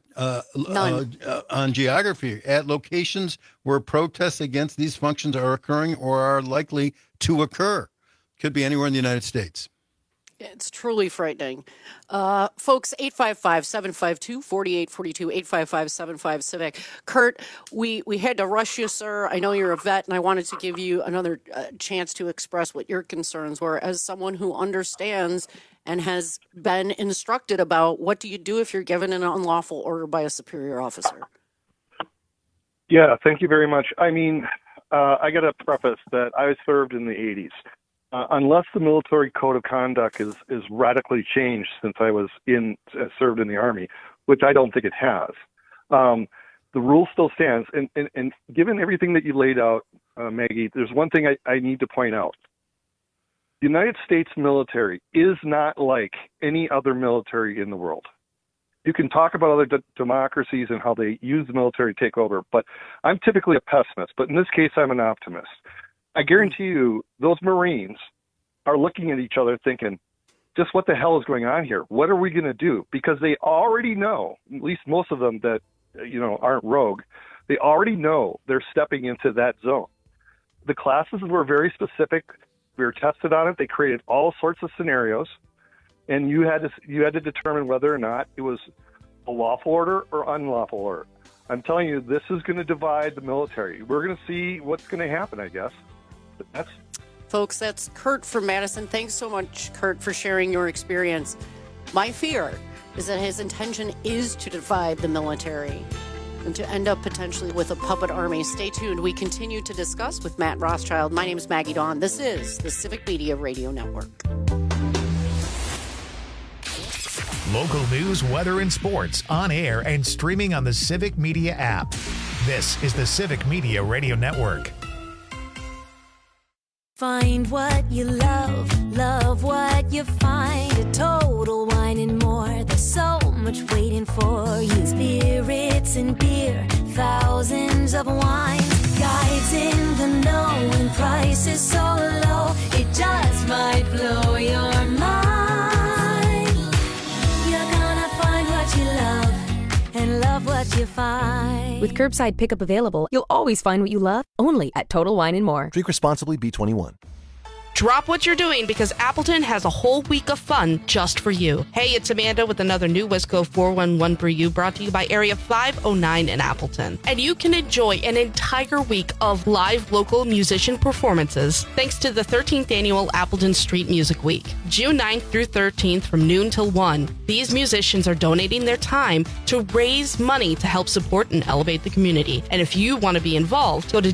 Speaker 19: on geography. At locations where protests against these functions are occurring or are likely to occur. Could be anywhere in the United States.
Speaker 16: It's truly frightening. Folks, 855-752-4842, 855-75-CIVIC. Kurt, we had to rush you, sir. I know you're a vet, and I wanted to give you another chance to express what your concerns were as someone who understands and has been instructed about what do you do if you're given an unlawful order by a superior officer.
Speaker 2: Yeah, thank you very much. I mean, I got to preface that I served in the 80s. Unless the military code of conduct is radically changed since I was served in the Army, which I don't think it has, the rule still stands. And given everything that you laid out, Maggie, there's one thing I need to point out. The United States military is not like any other military in the world. You can talk about other democracies and how they use the military to take over, but I'm typically a pessimist. But in this case, I'm an optimist. I guarantee you those Marines are looking at each other thinking, just what the hell is going on here? What are we going to do? Because they already know, at least most of them that, aren't rogue, they already know they're stepping into that zone. The classes were very specific. We were tested on it. They created all sorts of scenarios, and you had to determine whether or not it was a lawful order or unlawful order. I'm telling you, this is going to divide the military. We're going to see what's going to happen, I guess. But
Speaker 16: Folks, that's Kurt from Madison. Thanks so much, Kurt, for sharing your experience. My fear is that his intention is to divide the military and to end up potentially with a puppet army. Stay tuned. We continue to discuss with Matt Rothschild. My name is Maggie Dawn. This is the Civic Media Radio Network.
Speaker 1: Local news, weather, and sports on air and streaming on the Civic Media app. This is the Civic Media Radio Network.
Speaker 11: Find what you love what you find. A Total Wine and More. There's so much waiting for you. Spirits and beer, thousands of wines. Guides in the know and prices so low. It just might blow your mind. You're gonna find what you love and love what you find.
Speaker 12: With curbside pickup available, you'll always find what you love, only at Total Wine & More.
Speaker 13: Drink responsibly, B21.
Speaker 15: Drop what you're doing because Appleton has a whole week of fun just for you. Hey, it's Amanda with another new Wisco 411 for you, brought to you by Area 509 in Appleton. And you can enjoy an entire week of live local musician performances thanks to the 13th annual Appleton Street Music Week. June 9th through 13th from noon till 1. These musicians are donating their time to raise money to help support and elevate the community. And if you want to be involved, go to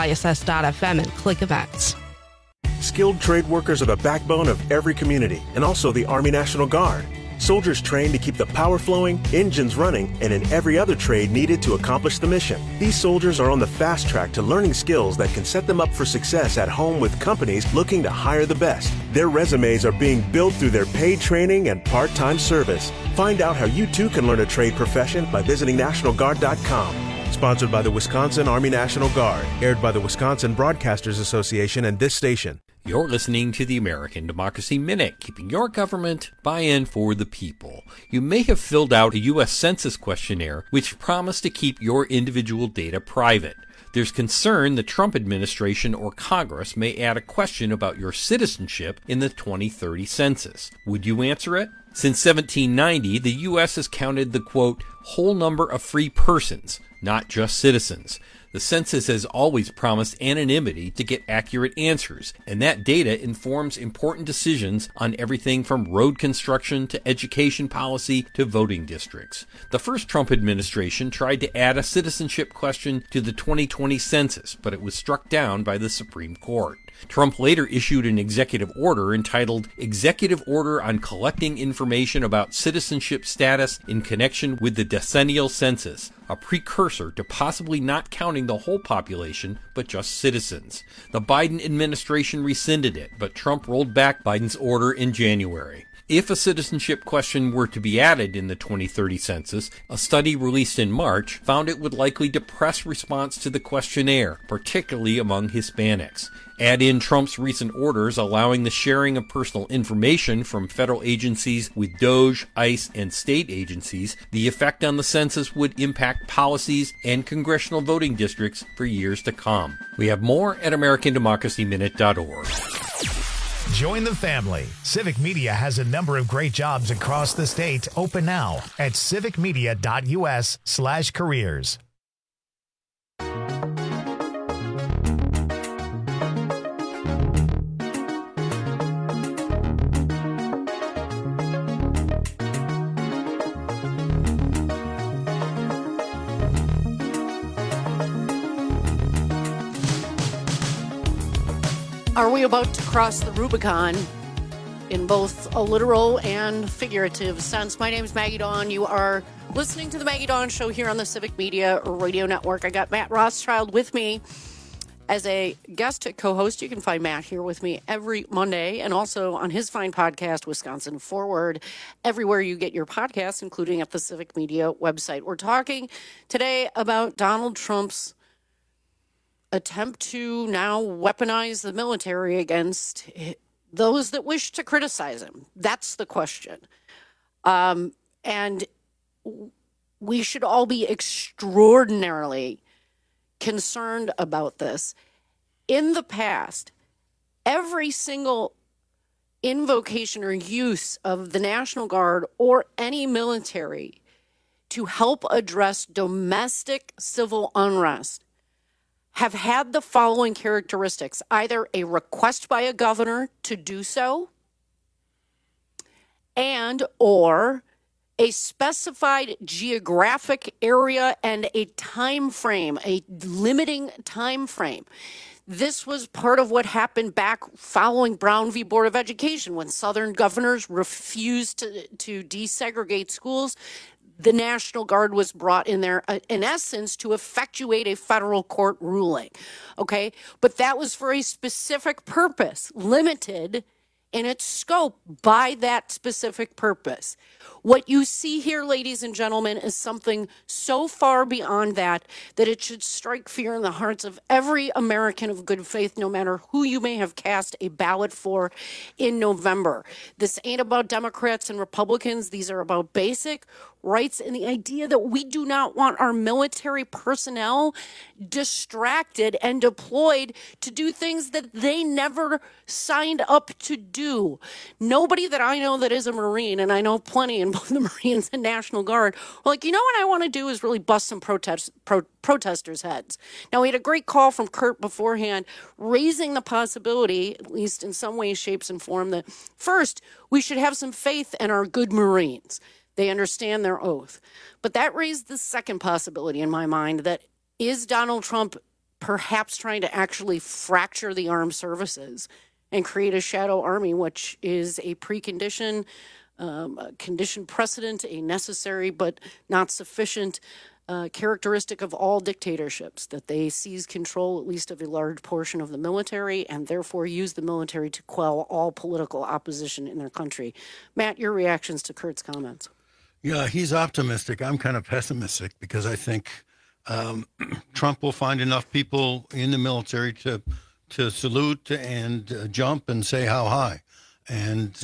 Speaker 15: WISS.FM and click events.
Speaker 17: Skilled trade workers are the backbone of every community and also the Army National Guard. Soldiers trained to keep the power flowing, engines running, and in every other trade needed to accomplish the mission. These soldiers are on the fast track to learning skills that can set them up for success at home with companies looking to hire the best. Their resumes are being built through their paid training and part-time service. Find out how you too can learn a trade profession by visiting NationalGuard.com. Sponsored by the Wisconsin Army National Guard. Aired by the Wisconsin Broadcasters Association and this station.
Speaker 18: You're listening to the American Democracy Minute, keeping your government by-in for the people. You may have filled out a U.S. Census questionnaire which promised to keep your individual data private. There's concern the Trump administration or Congress may add a question about your citizenship in the 2030 census. Would you answer it? Since 1790, the U.S. has counted the, quote, whole number of free persons, not just citizens. The census has always promised anonymity to get accurate answers, and that data informs important decisions on everything from road construction to education policy to voting districts. The first Trump administration tried to add a citizenship question to the 2020 census, but it was struck down by the Supreme Court. Trump later issued an executive order entitled Executive Order on Collecting Information About Citizenship Status in Connection with the Decennial Census, a precursor to possibly not counting the whole population, but just citizens. The Biden administration rescinded it, but Trump rolled back Biden's order in January. If a citizenship question were to be added in the 2030 census, a study released in March found it would likely depress response to the questionnaire, particularly among Hispanics. Add in Trump's recent orders allowing the sharing of personal information from federal agencies with DOJ, ICE, and state agencies, the effect on the census would impact policies and congressional voting districts for years to come. We have more at AmericanDemocracyMinute.org.
Speaker 1: Join the family. Civic Media has a number of great jobs across the state open now at civicmedia.us/careers.
Speaker 16: Are we about to cross the Rubicon in both a literal and figurative sense? My name is Maggie Dawn. You are listening to the Maggie Dawn Show here on the Civic Media Radio Network. I got Matt Rothschild with me as a guest co-host. You can find Matt here with me every Monday and also on his fine podcast, Wisconsin Forward, everywhere you get your podcasts, including at the Civic Media website. We're talking today about Donald Trump's attempt to now weaponize the military against those that wish to criticize him. That's the question. And we should all be extraordinarily concerned about this. In the past, every single invocation or use of the National Guard or any military to help address domestic civil unrest have had the following characteristics: either a request by a governor to do so, and or a specified geographic area and a time frame, a limiting time frame. This was part of what happened back following Brown v. Board of Education, when Southern governors refused to desegregate schools. The National Guard was brought in there, in essence, to effectuate a federal court ruling. Okay? But that was for a specific purpose, limited in its scope by that specific purpose. What you see here, ladies and gentlemen, is something so far beyond that it should strike fear in the hearts of every American of good faith, no matter who you may have cast a ballot for in November. This ain't about Democrats and Republicans. These are about basic rights and the idea that we do not want our military personnel distracted and deployed to do things that they never signed up to do. Nobody that I know that is a Marine, and I know plenty in both the Marines and National Guard, are like, you know what I want to do is really bust some protesters' heads. Now, we had a great call from Kurt beforehand, raising the possibility, at least in some ways, shapes, and form, that first, we should have some faith in our good Marines. They understand their oath. But that raised the second possibility in my mind, that is Donald Trump perhaps trying to actually fracture the armed services and create a shadow army, which is a precondition, a condition precedent, a necessary but not sufficient characteristic of all dictatorships, that they seize control at least of a large portion of the military and therefore use the military to quell all political opposition in their country. Matt, your reactions to Kurt's comments?
Speaker 19: Yeah, he's optimistic. I'm kind of pessimistic because I think Trump will find enough people in the military to salute and jump and say how high. And,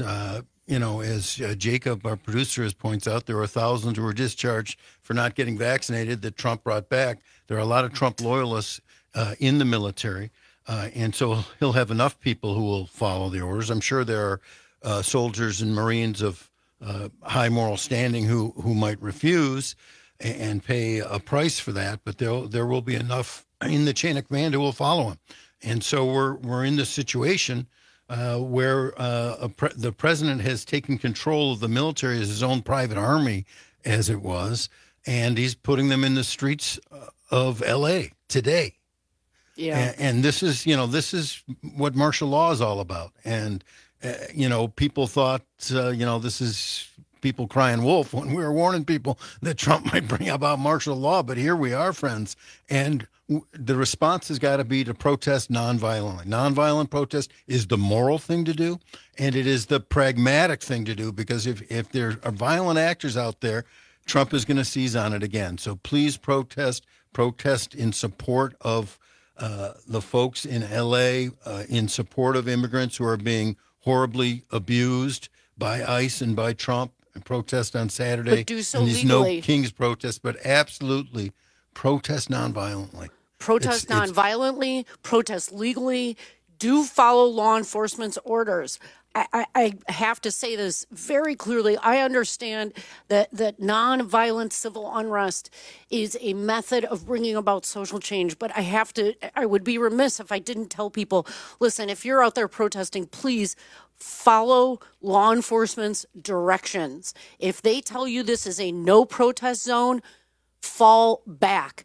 Speaker 19: as Jacob, our producer, points out, there are thousands who were discharged for not getting vaccinated that Trump brought back. There are a lot of Trump loyalists in the military. And so he'll have enough people who will follow the orders. I'm sure there are soldiers and Marines of high moral standing who might refuse and pay a price for that, but there will be enough in the chain of command who will follow him. And so we're in this situation where the president has taken control of the military as his own private army, as it was, and he's putting them in the streets of L.A. today.
Speaker 16: Yeah.
Speaker 19: And this is what martial law is all about. And people thought, this is people crying wolf when we were warning people that Trump might bring about martial law. But here we are, friends. And the response has got to be to protest nonviolently. Nonviolent protest is the moral thing to do, and it is the pragmatic thing to do, because if there are violent actors out there, Trump is going to seize on it again. So please protest in support of the folks in L.A., in support of immigrants who are being horribly abused by ICE and by Trump, and protest on Saturday.
Speaker 16: But do so
Speaker 19: and these
Speaker 16: legally.
Speaker 19: No King's protest, but absolutely protest nonviolently.
Speaker 16: Protest nonviolently, protest legally, do follow law enforcement's orders. I have to say this very clearly. I understand that nonviolent civil unrest is a method of bringing about social change, but I would be remiss if I didn't tell people, listen, if you're out there protesting, please follow law enforcement's directions. If they tell you this is a no protest zone, fall back.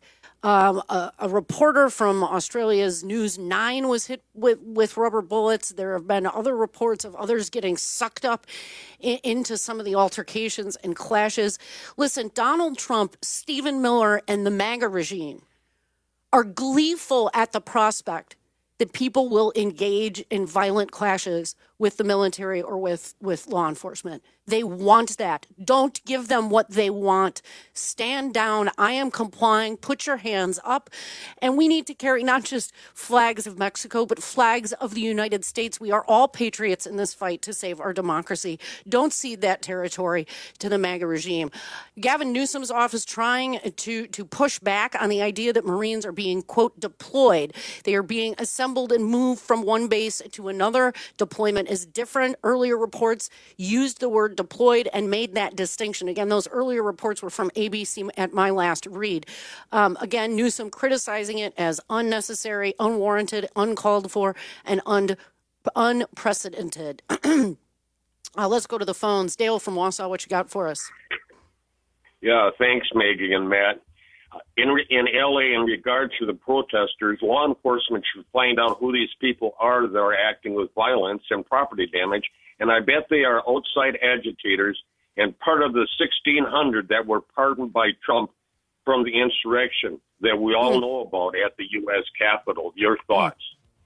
Speaker 16: A reporter from Australia's News 9 was hit with rubber bullets. There have been other reports of others getting sucked up into some of the altercations and clashes. Listen, Donald Trump, Stephen Miller, and the MAGA regime are gleeful at the prospect that people will engage in violent clashes with the military or with law enforcement. They want that. Don't give them what they want. Stand down. I am complying. Put your hands up. And we need to carry not just flags of Mexico, but flags of the United States. We are all patriots in this fight to save our democracy. Don't cede that territory to the MAGA regime. Gavin Newsom's office trying to push back on the idea that Marines are being, quote, deployed. They are being assembled and moved from one base to another. Deployment is different. Earlier reports used the word deployed and made that distinction. Again, those earlier reports were from ABC at my last read. Again, Newsom criticizing it as unnecessary, unwarranted, uncalled for, and unprecedented. Let's go to the phones. Dale from Wausau, what you got for us?
Speaker 3: Yeah, thanks, Maggie and Matt. In L.A., in regard to the protesters, law enforcement should find out who these people are that are acting with violence and property damage, and I bet they are outside agitators and part of the 1,600 that were pardoned by Trump from the insurrection that we all know about at the U.S. Capitol. Your thoughts?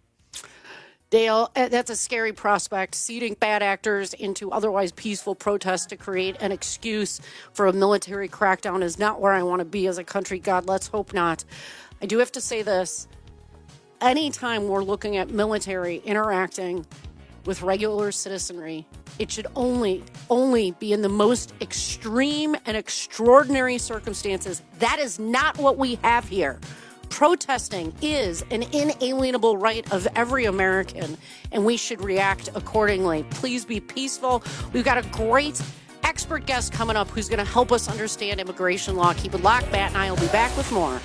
Speaker 16: Dale, that's a scary prospect, seeding bad actors into otherwise peaceful protests to create an excuse for a military crackdown is not where I want to be as a country. God, let's hope not. I do have to say this. Anytime we're looking at military interacting with regular citizenry, it should only be in the most extreme and extraordinary circumstances. That is not what we have here. Protesting is an inalienable right of every American, and we should react accordingly. Please be peaceful. We've got a great expert guest coming up who's going to help us understand immigration law. Keep it locked. Matt and I will be back with more.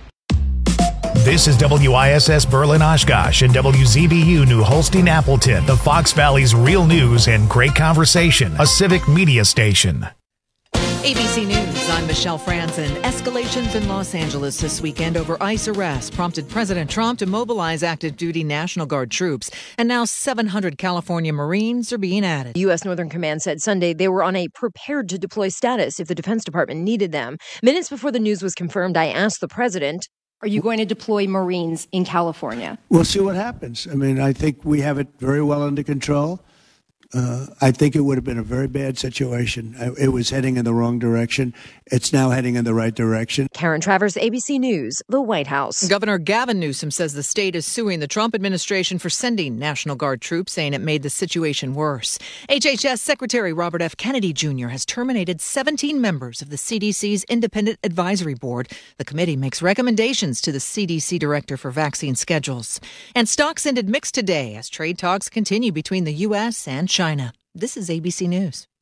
Speaker 1: This is WISS Berlin Oshkosh and WZBU New Holstein Appleton, the Fox Valley's real news and great conversation, a civic media station.
Speaker 13: ABC News, I'm Michelle Franzen. Escalations in Los Angeles this weekend over ICE arrests prompted President Trump to mobilize active duty National Guard troops. And now 700 California Marines are being added.
Speaker 12: U.S. Northern Command said Sunday they were on a prepared to deploy status if the Defense Department needed them. Minutes before the news was confirmed, I asked the president, are you going to deploy Marines in California?
Speaker 20: We'll see what happens. I mean, I think we have it very well under control. I think it would have been a very bad situation. It was heading in the wrong direction. It's now heading in the right direction.
Speaker 12: Karen Travers, ABC News, the White House.
Speaker 13: Governor Gavin Newsom says the state is suing the Trump administration for sending National Guard troops, saying it made the situation worse. HHS Secretary Robert F. Kennedy Jr. has terminated 17 members of the CDC's Independent Advisory Board. The committee makes recommendations to the CDC director for vaccine schedules. And stocks ended mixed today as trade talks continue between the U.S. and China. This is ABC News.